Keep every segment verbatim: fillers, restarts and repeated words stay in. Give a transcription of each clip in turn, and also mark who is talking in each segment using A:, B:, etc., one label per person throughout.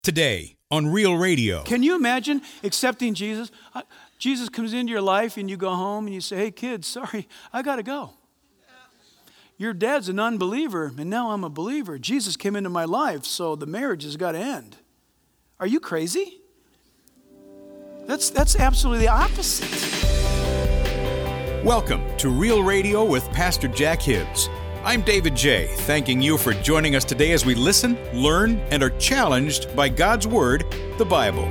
A: Today on Real Radio.
B: Can you imagine accepting Jesus? Uh, Jesus comes into your life and you go home and you say, hey kids, sorry, I got to go. Your dad's an unbeliever and now I'm a believer. Jesus came into my life, so the marriage has got to end. Are you crazy? That's, that's absolutely the opposite.
A: Welcome to Real Radio with Pastor Jack Hibbs. I'm David J., thanking you for joining us today as we listen, learn, and are challenged by God's Word, the Bible.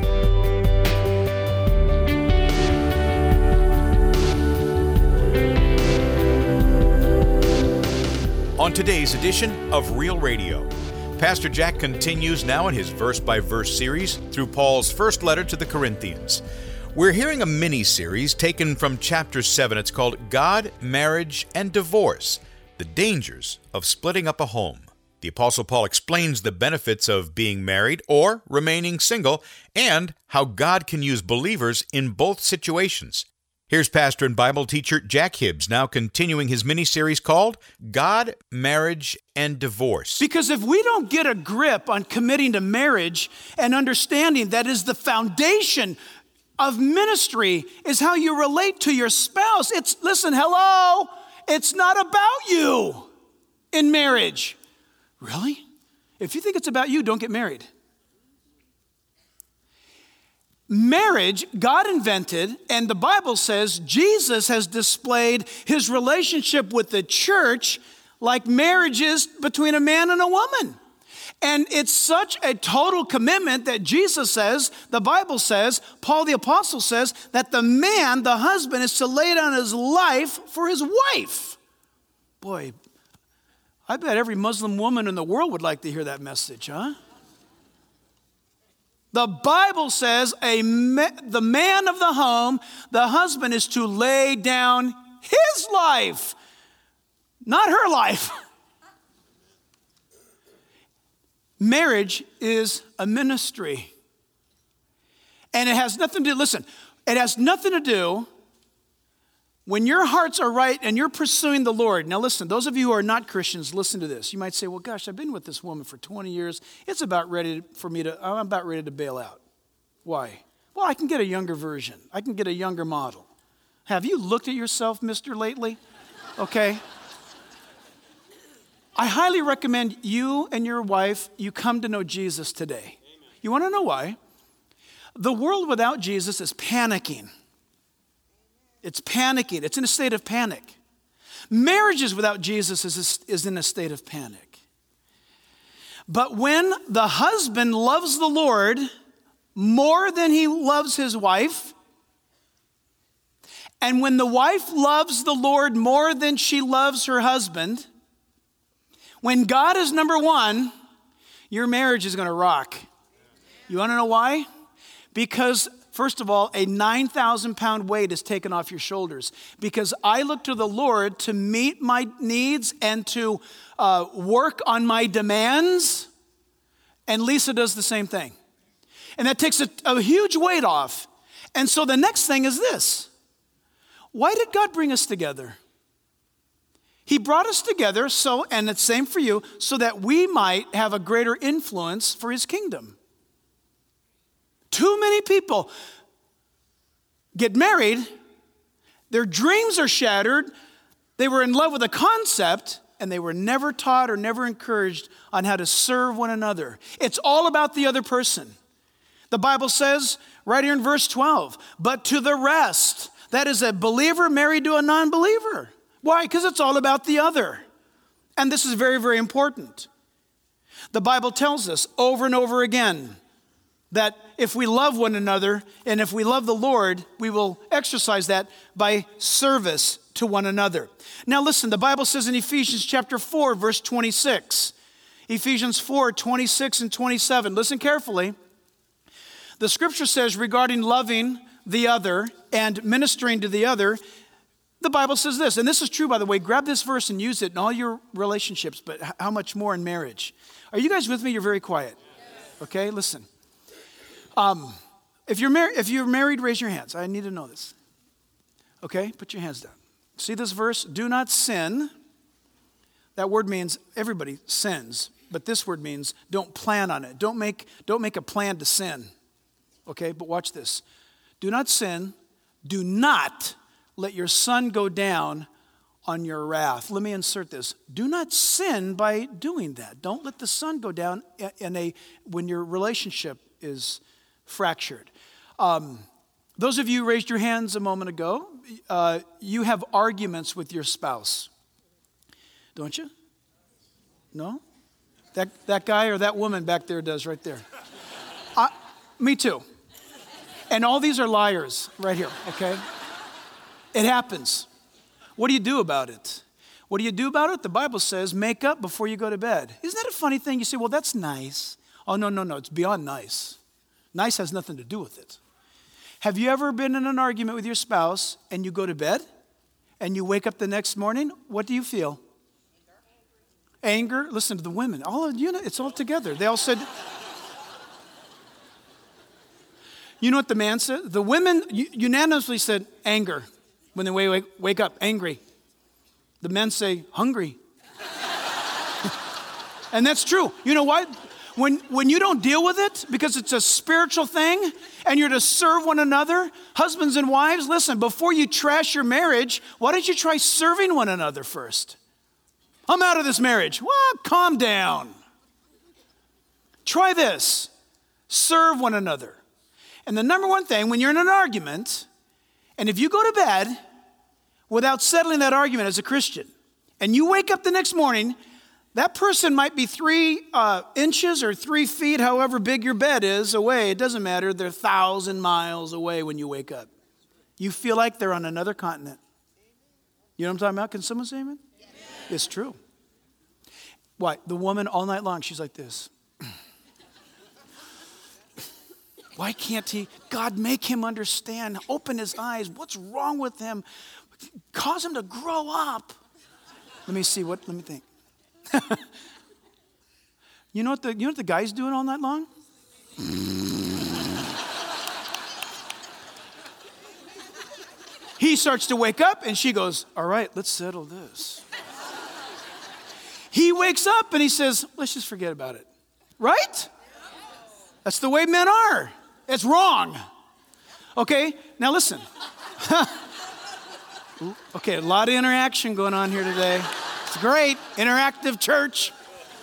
A: On today's edition of Real Radio, Pastor Jack continues now in his verse-by-verse series through Paul's first letter to the Corinthians. We're hearing a mini-series taken from chapter seven. It's called God, Marriage, and Divorce: The Dangers of Splitting Up a Home. The Apostle Paul explains the benefits of being married or remaining single and how God can use believers in both situations. Here's pastor and Bible teacher Jack Hibbs now continuing his mini-series called God, Marriage, and Divorce.
B: Because if we don't get a grip on committing to marriage and understanding that is the foundation of ministry is how you relate to your spouse. It's, listen, hello, it's not about you in marriage. Really? If you think it's about you, don't get married. Marriage, God invented, and the Bible says Jesus has displayed his relationship with the church like marriage is between a man and a woman. And it's such a total commitment that Jesus says, the Bible says, Paul the Apostle says, that the man, the husband, is to lay down his life for his wife. Boy, I bet every Muslim woman in the world would like to hear that message, huh? The Bible says a ma- the man of the home, the husband, is to lay down his life, not her life. Marriage is a ministry. And it has nothing to do, listen, it has nothing to do when your hearts are right and you're pursuing the Lord. Now listen, those of you who are not Christians, listen to this. You might say, well, gosh, I've been with this woman for twenty years. It's about ready for me to, I'm about ready to bail out. Why? Well, I can get a younger version. I can get a younger model. Have you looked at yourself, mister, lately? Okay. I highly recommend you and your wife, you come to know Jesus today. Amen. You want to know why? The world without Jesus is panicking. It's panicking. It's in a state of panic. Marriages without Jesus is, is in a state of panic. But when the husband loves the Lord more than he loves his wife, and when the wife loves the Lord more than she loves her husband, when God is number one, your marriage is going to rock. You want to know why? Because, first of all, a nine thousand pound weight is taken off your shoulders. Because I look to the Lord to meet my needs and to uh, work on my demands. And Lisa does the same thing. And that takes a, a huge weight off. And so the next thing is this. Why did God bring us together? He brought us together, so, and it's the same for you, so that we might have a greater influence for his kingdom. Too many people get married, their dreams are shattered, they were in love with a concept, and they were never taught or never encouraged on how to serve one another. It's all about the other person. The Bible says, right here in verse twelve, but to the rest, that is a believer married to a non-believer. Why? Because it's all about the other. And this is very, very important. The Bible tells us over and over again that if we love one another and if we love the Lord, we will exercise that by service to one another. Now listen, the Bible says in Ephesians chapter four, verse twenty-six, Ephesians four, twenty-six and twenty-seven, listen carefully. The scripture says regarding loving the other and ministering to the other, the Bible says this, and this is true, by the way. Grab this verse and use it in all your relationships, but how much more in marriage? Are you guys with me? You're very quiet. Yes. Okay, listen. Um, if you're married, if you're married, raise your hands. I need to know this. Okay, put your hands down. See this verse? Do not sin. That word means everybody sins. but this word means don't plan on it. Don't make, don't make a plan to sin. Okay, but watch this. Do not sin. Do not let your sun go down on your wrath. Let me insert this. Do not sin by doing that. Don't let the sun go down in a when your relationship is fractured. Um, those of you who raised your hands a moment ago, uh, you have arguments with your spouse, don't you? No? That that guy or that woman back there does right there. Uh, me too. And all these are liars right here, okay? It happens. What do you do about it? What do you do about it? The Bible says, make up before you go to bed. Isn't that a funny thing? You say, well, that's nice. Oh, no, no, no, it's beyond nice. Nice has nothing to do with it. Have you ever been in an argument with your spouse and you go to bed and you wake up the next morning? What do you feel? Anger. Anger? Listen to the women. All of you know, it's all together. They all said, you know what the man said? The women unanimously said anger. When they wake, wake up, angry. The men say, hungry. And that's true. You know what? When, when you don't deal with it, because it's a spiritual thing, and you're to serve one another, husbands and wives, listen, before you trash your marriage, why don't you try serving one another first? I'm out of this marriage. Well, calm down. Try this. Serve one another. And the number one thing, when you're in an argument, and if you go to bed without settling that argument as a Christian, and you wake up the next morning, that person might be three uh, inches or three feet, however big your bed is, away. It doesn't matter. They're a thousand miles away when you wake up. You feel like they're on another continent. You know what I'm talking about? Can someone say amen? Yes. It's true. Why? The woman all night long, she's like this. Why can't he? God, make him understand. Open his eyes. What's wrong with him? Cause him to grow up. Let me see. What? Let me think. you know what the you know what the guy's doing all night long? He starts to wake up, and she goes, "All right, let's settle this." He wakes up and he says, "Let's just forget about it." Right? That's the way men are. It's wrong. Okay, now listen. Okay, a lot of interaction going on here today. It's great. Interactive church.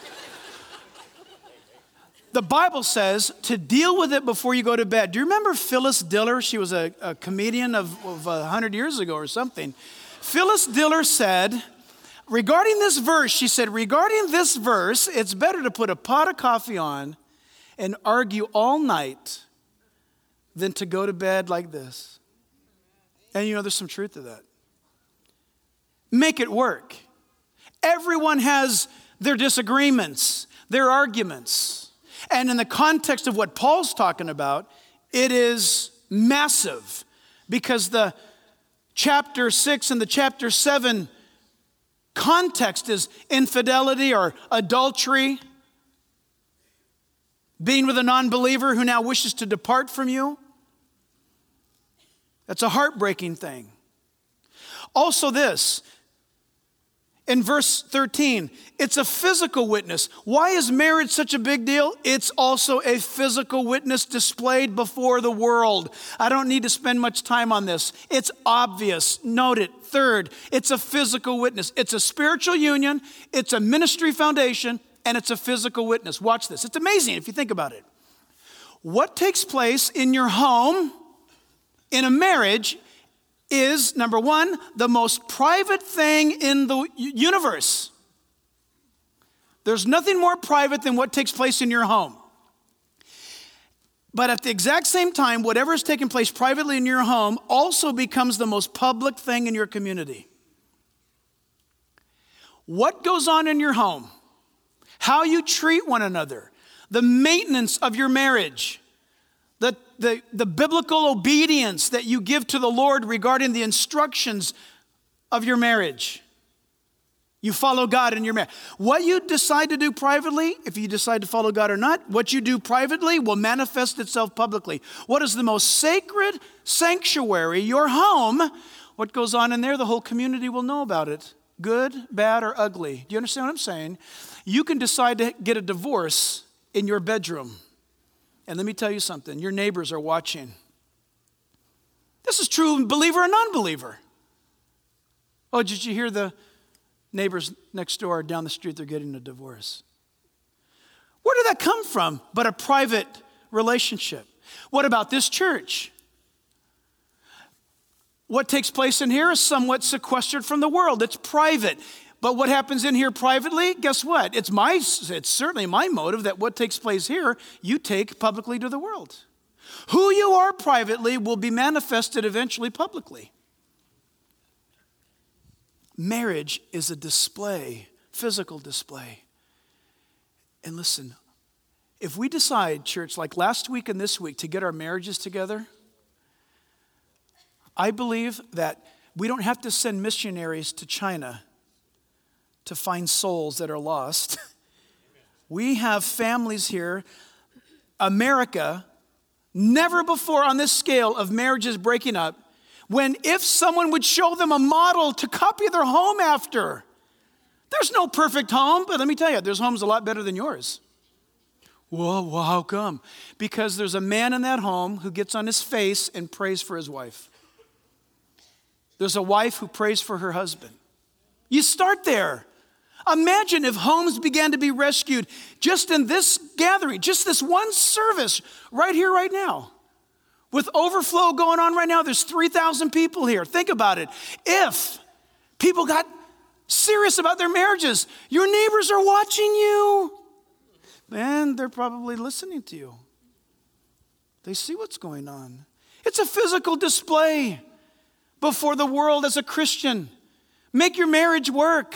B: The Bible says to deal with it before you go to bed. Do you remember Phyllis Diller? She was a, a comedian of, of one hundred years ago or something. Phyllis Diller said, regarding this verse, she said, regarding this verse, it's better to put a pot of coffee on and argue all night than to go to bed like this. And you know, there's some truth to that. Make it work. Everyone has their disagreements, their arguments. And in the context of what Paul's talking about, it is massive because the chapter six and the chapter seven context is infidelity or adultery, being with a non-believer who now wishes to depart from you. That's a heartbreaking thing. Also this, in verse thirteen, it's a physical witness. Why is marriage such a big deal? It's also a physical witness displayed before the world. I don't need to spend much time on this. It's obvious. Note it. Third, it's a physical witness. It's a spiritual union. It's a ministry foundation. And it's a physical witness. Watch this. It's amazing if you think about it. What takes place in your home, in a marriage, is, number one, the most private thing in the universe. There's nothing more private than what takes place in your home. But at the exact same time, whatever is taking place privately in your home also becomes the most public thing in your community. What goes on in your home? How you treat one another, the maintenance of your marriage, the, the, the biblical obedience that you give to the Lord regarding the instructions of your marriage. You follow God in your marriage. What you decide to do privately, if you decide to follow God or not, what you do privately will manifest itself publicly. What is the most sacred sanctuary? Your home. What goes on in there, the whole community will know about it. Good, bad, or ugly. Do you understand what I'm saying? You can decide to get a divorce in your bedroom. And let me tell you something, your neighbors are watching. This is true, believer and non-believer. Oh, did you hear the neighbors next door down the street, they're getting a divorce? Where did that come from but a private relationship? What about this church? What takes place in here is somewhat sequestered from the world. It's private. But what happens in here privately, guess what? It's my, it's certainly my motive that what takes place here, you take publicly to the world. Who you are privately will be manifested eventually publicly. Marriage is a display, physical display. And listen, if we decide, church, like last week and this week, to get our marriages together, I believe that we don't have to send missionaries to China to find souls that are lost. We have families here. America, never before on this scale of marriages breaking up, when if someone would show them a model to copy their home after. There's no perfect home, but let me tell you, there's homes a lot better than yours. Well, well, how come? Because there's a man in that home who gets on his face and prays for his wife. There's a wife who prays for her husband. You start there. Imagine if homes began to be rescued just in this gathering, just this one service right here, right now. With overflow going on right now, there's three thousand people here. Think about it. If people got serious about their marriages, your neighbors are watching you. Man, they're probably listening to you. They see what's going on. It's a physical display before the world as a Christian. Make your marriage work.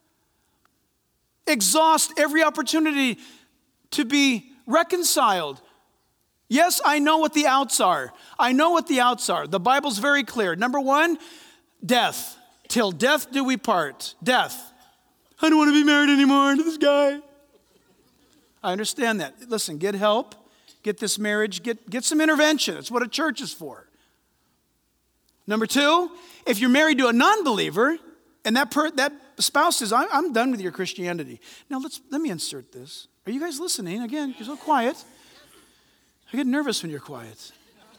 B: Exhaust every opportunity to be reconciled. Yes, I know what the outs are. I know what the outs are. The Bible's very clear. Number one, death. Till death do we part. Death. I don't want to be married anymore to this guy. I understand that. Listen, get help. Get this marriage. Get, get some intervention. That's what a church is for. Number two, if you're married to a non-believer and that per, that spouse says, I'm, I'm done with your Christianity. Now, let's let me insert this. Are you guys listening? Again, you're so quiet. I get nervous when you're quiet.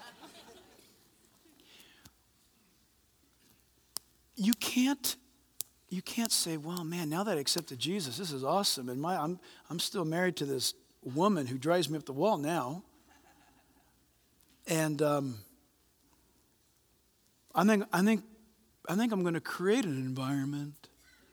B: You can't, you can't say, well, man, now that I accepted Jesus, this is awesome. And my, I'm, I'm still married to this woman who drives me up the wall now. And um, I think, I think, I think I'm going to create an environment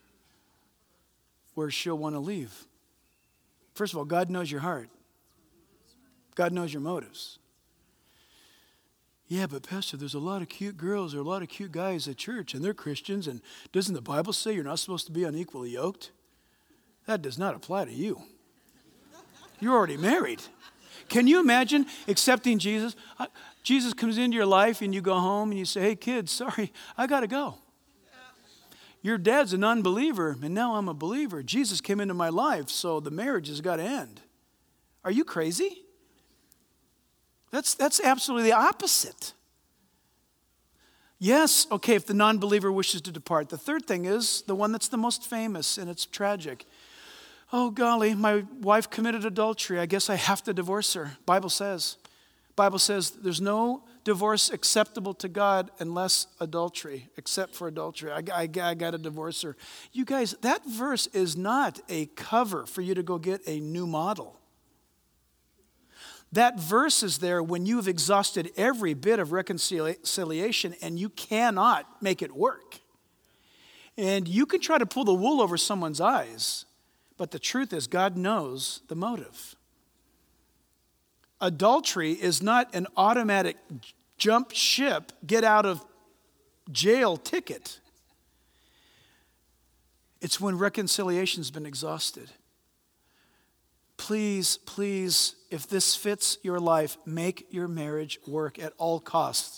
B: where she'll want to leave. First of all, God knows your heart. God knows your motives. Yeah, but Pastor, there's a lot of cute girls, there are a lot of cute guys at church, and they're Christians, and doesn't the Bible say you're not supposed to be unequally yoked? That does not apply to you. You're already married. Can you imagine accepting Jesus? Jesus comes into your life, and you go home, and you say, hey, kids, sorry, I got to go. Your dad's an unbeliever, and now I'm a believer. Jesus came into my life, so the marriage has got to end. Are you crazy? That's, that's absolutely the opposite. Yes, okay, if the non-believer wishes to depart. The third thing is the one that's the most famous, and it's tragic. Oh, golly, my wife committed adultery. I guess I have to divorce her. Bible says. Bible says there's no divorce acceptable to God unless adultery, except for adultery. I, I, I got to divorce her. You guys, that verse is not a cover for you to go get a new model. That verse is there when you've exhausted every bit of reconciliation and you cannot make it work. And you can try to pull the wool over someone's eyes, but the truth is God knows the motive. Adultery is not an automatic jump ship, get out of jail ticket. It's when reconciliation's been exhausted. Please, please, if this fits your life, make your marriage work at all costs.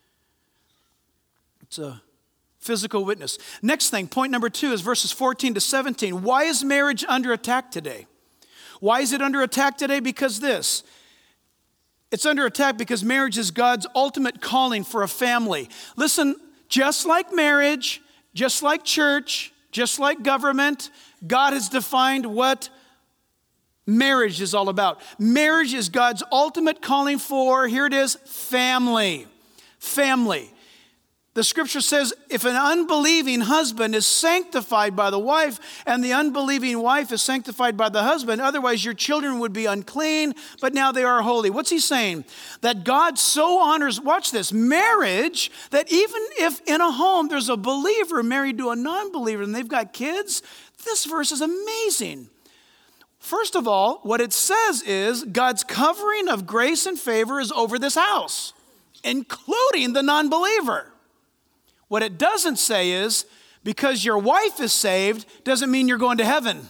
B: It's a physical witness. Next thing, point number two is verses fourteen to seventeen. Why is marriage under attack today? Why is it under attack today? Because this. It's under attack because marriage is God's ultimate calling for a family. Listen, just like marriage, just like church, Just like government, God has defined what marriage is all about. Marriage is God's ultimate calling for, here it is, family. Family. The scripture says if an unbelieving husband is sanctified by the wife and the unbelieving wife is sanctified by the husband, otherwise your children would be unclean, but now they are holy. What's he saying? That God so honors, watch this, marriage, that even if in a home there's a believer married to a non-believer and they've got kids, this verse is amazing. First of all, what it says is God's covering of grace and favor is over this house, including the non-believer. What it doesn't say is, because your wife is saved, doesn't mean you're going to heaven.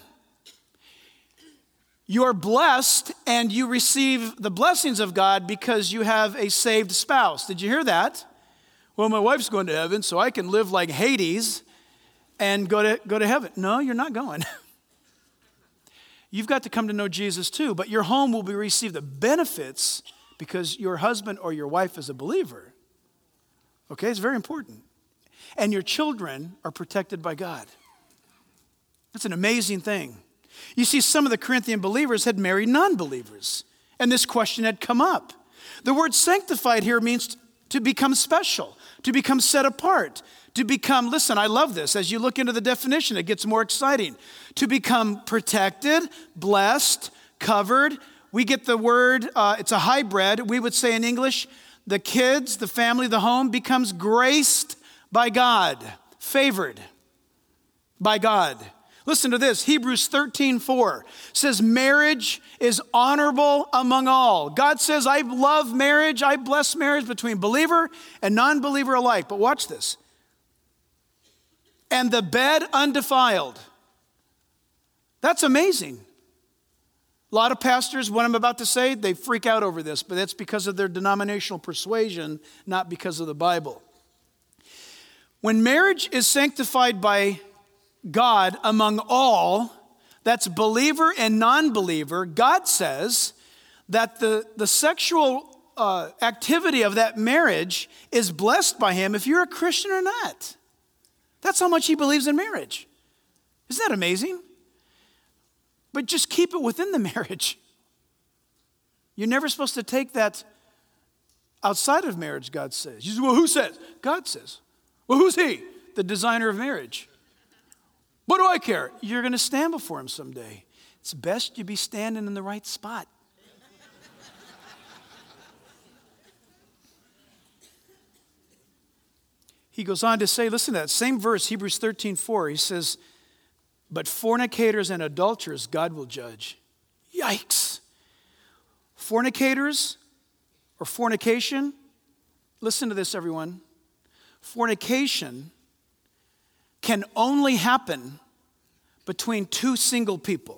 B: You're blessed and you receive the blessings of God because you have a saved spouse. Did you hear that? Well, my wife's going to heaven, so I can live like Hades and go to, go to heaven. No, you're not going. You've got to come to know Jesus too, but your home will be receive the benefits because your husband or your wife is a believer. Okay, it's very important. And your children are protected by God. That's an amazing thing. You see, some of the Corinthian believers had married non-believers, and this question had come up. The word sanctified here means to become special, to become set apart, to become, listen, I love this. As you look into the definition, it gets more exciting. To become protected, blessed, covered. We get the word, uh, it's a hybrid. We would say in English, the kids, the family, the home becomes graced by God, favored by God. Listen to this, Hebrews thirteen four says marriage is honorable among all. God says, I love marriage, I bless marriage between believer and non-believer alike. But watch this. And the bed undefiled. That's amazing. A lot of pastors, what I'm about to say, they freak out over this, but that's because of their denominational persuasion, not because of the Bible. When marriage is sanctified by God among all, that's believer and non-believer, God says that the, the sexual uh, activity of that marriage is blessed by him if you're a Christian or not. That's how much he believes in marriage. Isn't that amazing? But just keep it within the marriage. You're never supposed to take that outside of marriage, God says. You say, well, who says? God says. Well, who's he? The designer of marriage. What do I care? You're going to stand before him someday. It's best you be standing in the right spot. He goes on to say, listen to that same verse, Hebrews thirteen four. He says, but fornicators and adulterers God will judge. Yikes. Fornicators or fornication, listen to this, everyone. Fornication can only happen between two single people.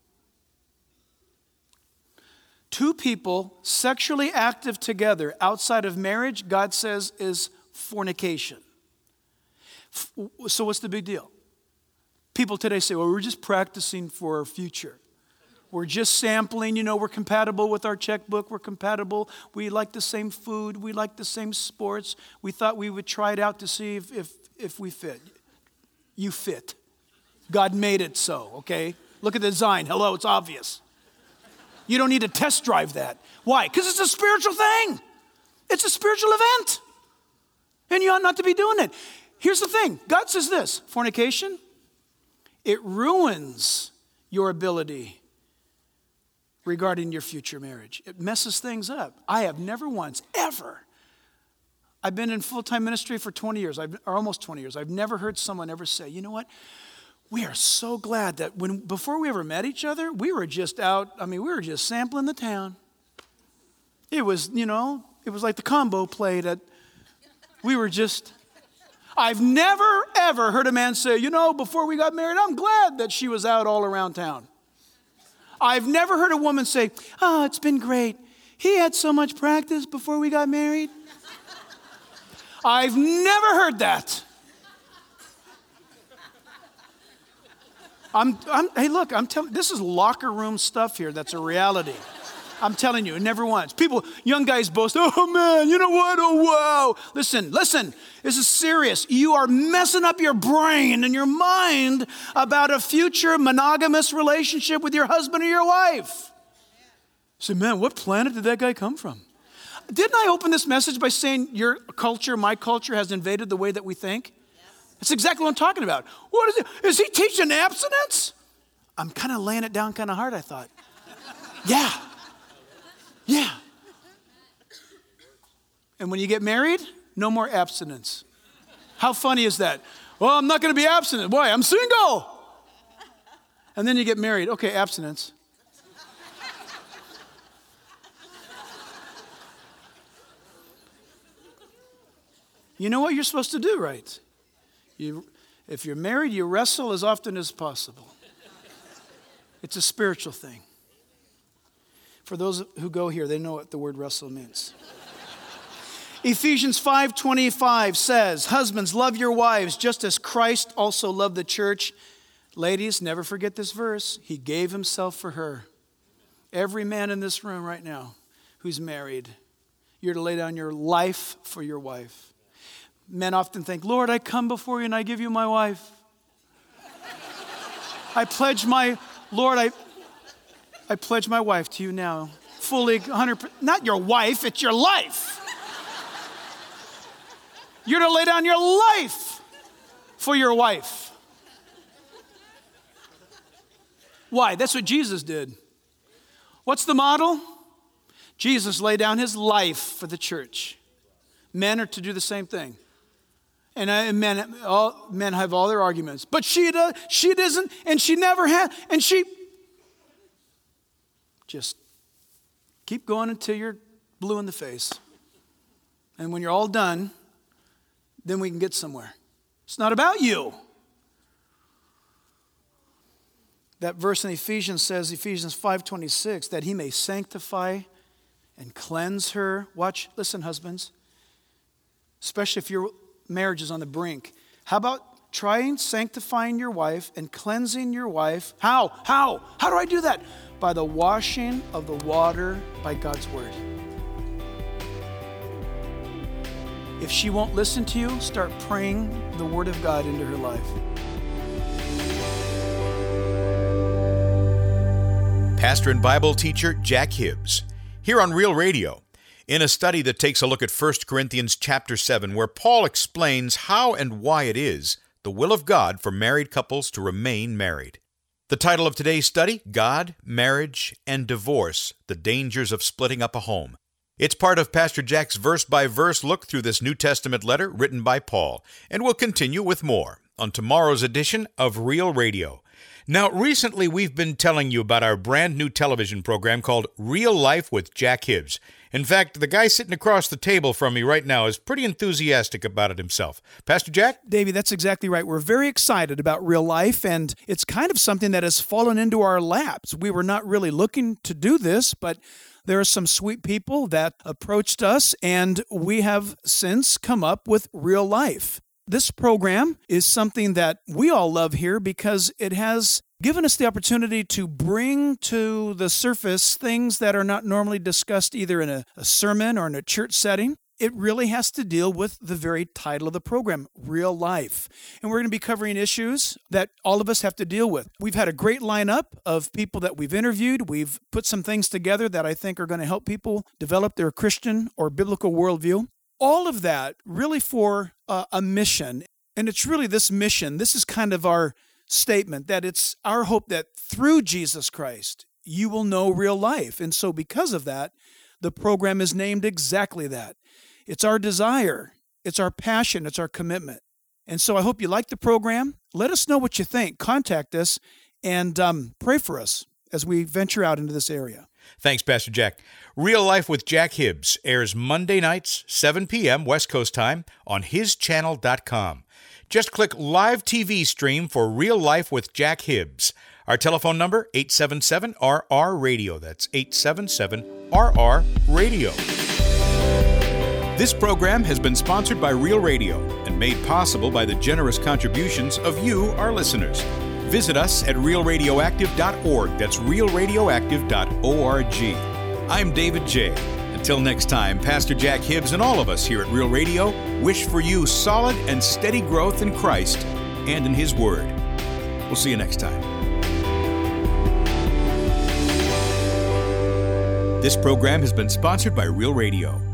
B: Two people sexually active together outside of marriage, God says, is fornication. So what's the big deal? People today say, well, we're just practicing for our future. We're just sampling, you know, we're compatible with our checkbook, we're compatible, we like the same food, we like the same sports. We thought we would try it out to see if, if, if we fit. You fit. God made it so, okay? Look at the design. Hello, it's obvious. You don't need to test drive that. Why? Because it's a spiritual thing. It's a spiritual event. And you ought not to be doing it. Here's the thing. God says this, fornication, it ruins your ability regarding your future marriage. It messes things up. I have never once, ever, I've been in full-time ministry for twenty years, I've, or almost twenty years. I've never heard someone ever say, you know what? We are so glad that when before we ever met each other, we were just out, I mean, we were just sampling the town. It was, you know, it was like the combo played at, we were just, I've never, ever heard a man say, you know, before we got married, I'm glad that she was out all around town. I've never heard a woman say, oh, it's been great. He had so much practice before we got married. I've never heard that. I'm, I'm, hey, look, I'm telling this is locker room stuff here that's a reality. I'm telling you, never once. People, young guys boast, oh man, you know what? Oh wow. Listen, listen, this is serious. You are messing up your brain and your mind about a future monogamous relationship with your husband or your wife. Say, man, what planet did that guy come from? Didn't I open this message by saying your culture, my culture has invaded the way that we think? That's exactly what I'm talking about. What is it? Is he teaching abstinence? I'm kind of laying it down kind of hard, I thought. Yeah. Yeah. And when you get married, no more abstinence. How funny is that? Well, I'm not going to be abstinent. Boy, I'm single. And then you get married. Okay, abstinence. You know what you're supposed to do, right? You, if you're married, you wrestle as often as possible. It's a spiritual thing. For those who go here, they know what the word wrestle means. Ephesians five twenty-five says, husbands, love your wives just as Christ also loved the church. Ladies, never forget this verse. He gave himself for her. Every man in this room right now who's married, you're to lay down your life for your wife. Men often think, Lord, I come before you and I give you my wife. I pledge my, Lord, I I pledge my wife to you now. Fully, one hundred percent. Not your wife, it's your life. You're to lay down your life for your wife. Why? That's what Jesus did. What's the model? Jesus laid down his life for the church. Men are to do the same thing. And uh, men, all, men have all their arguments. But she does, she doesn't, and she never had, and she... Just keep going until you're blue in the face. And when you're all done, then we can get somewhere. It's not about you. That verse in Ephesians says, Ephesians five twenty-six, that he may sanctify and cleanse her. Watch, listen, husbands. Especially if your marriage is on the brink. How about trying sanctifying your wife and cleansing your wife? How? How? How do I do that? By the washing of the water by God's word. If she won't listen to you, start praying the word of God into her life.
A: Pastor and Bible teacher Jack Hibbs, here on Real Radio, in a study that takes a look at First Corinthians chapter seven, where Paul explains how and why it is the will of God for married couples to remain married. The title of today's study, God, Marriage, and Divorce, the Dangers of Splitting Up a Home. It's part of Pastor Jack's verse-by-verse look through this New Testament letter written by Paul, and we'll continue with more on tomorrow's edition of Real Radio. Now, recently we've been telling you about our brand new television program called Real Life with Jack Hibbs. In fact, the guy sitting across the table from me right now is pretty enthusiastic about it himself. Pastor Jack?
B: Davey, that's exactly right. We're very excited about Real Life, and it's kind of something that has fallen into our laps. We were not really looking to do this, but there are some sweet people that approached us, and we have since come up with Real Life. This program is something that we all love here because it has given us the opportunity to bring to the surface things that are not normally discussed either in a, a sermon or in a church setting. It really has to deal with the very title of the program, Real Life. And we're going to be covering issues that all of us have to deal with. We've had a great lineup of people that we've interviewed. We've put some things together that I think are going to help people develop their Christian or biblical worldview. All of that really for uh, a mission. And it's really this mission. This is kind of our statement, that it's our hope that through Jesus Christ, you will know real life. And so because of that, the program is named exactly that. It's our desire. It's our passion. It's our commitment. And so I hope you like the program. Let us know what you think. Contact us and um, pray for us as we venture out into this area.
A: Thanks, Pastor Jack. Real Life with Jack Hibbs airs Monday nights, seven p.m. West Coast time on his channel dot com. Just click Live T V Stream for Real Life with Jack Hibbs. Our telephone number, eight seven seven R R radio. That's eight seven seven R R radio. This program has been sponsored by Real Radio and made possible by the generous contributions of you, our listeners. Visit us at real radioactive dot org. That's real radioactive dot org. I'm David J. Until next time, Pastor Jack Hibbs and all of us here at Real Radio wish for you solid and steady growth in Christ and in His Word. We'll see you next time. This program has been sponsored by Real Radio.